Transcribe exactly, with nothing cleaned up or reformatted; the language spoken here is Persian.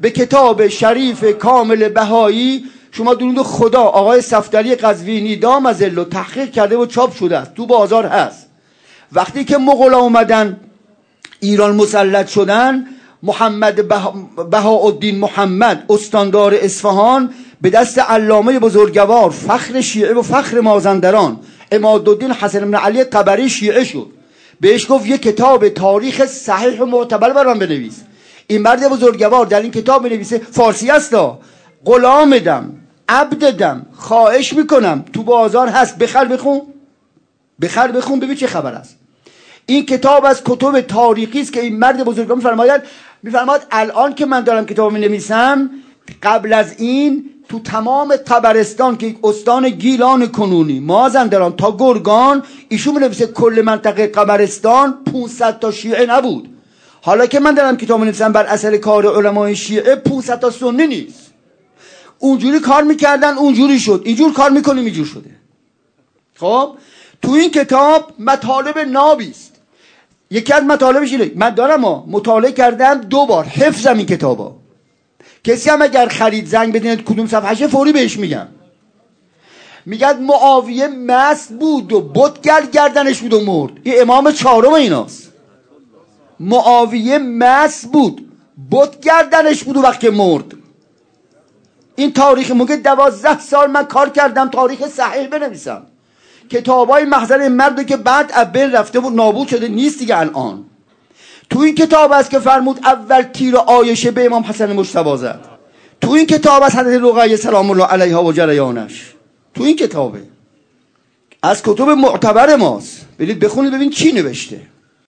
به کتاب شریف کامل بهایی. شما درود خدا آقای صفدری قزوینی دام از الله تحقیق کرده و چاپ شده است، تو بازار هست. وقتی که مغولا اومدن ایران مسلط شدن، محمد بهاءالدین محمد استاندار اصفهان به دست علامه بزرگوار فخر شیعه و فخر مازندران عمادالدین حسن بن علی طبری شیعه شد. بهش گفت یک کتاب تاریخ صحیح و معتبر برام بنویس. این مرد بزرگوار در این کتاب بنویسه، فارسی هستا، غلامدم، عبددم، خواهش میکنم تو بازار هست، بخر بخون، بخر بخون ببین چه خبر است. این کتاب از کتب تاریخی است که این مرد بزرگوار میفرماید میفرماید الان که من دارم کتاب مینویسم، قبل از این تو تمام طبرستان که استان گیلان کنونی، مازندران تا گرگان، ایشون مینویسه کل منطقه طبرستان پانصد تا شیعه نبود. حالا که من دارم کتاب مینویسم بر اثر کار علمای شیعه پانصد تا سنی نیست. اونجوری کار میکردن اونجوری شد، اینجور کار میکنیم اینجور شده. خب تو این کتاب مطالب نابی است. یکی از مطالبش اینه، من دارم ها مطالعه کردم دو بار، حفظم این کتابا. کسی هم اگر خرید زنگ بدین کدوم صفحه فوری بهش میگم. میگن معاویه مست بود و بتگل گردنش بود و مرد. این امام چهارم ایناست. معاویه مست بود، بت گردنش بود و وقت مرد. این تاریخ موقع دوازده سال من کار کردم تاریخ صحیح بنویسم. کتابای محضر این مرد که بعد ابل رفته بود نابود شده نیست دیگه الان. تو این کتاب است که فرمود اول تیر عایشه به امام حسن مجتبی زد. تو این کتاب است حضرت رقیه سلام الله علیها و جریانش. تو این کتابه، از کتب معتبر ماست. برید بخونید ببین چی نوشته.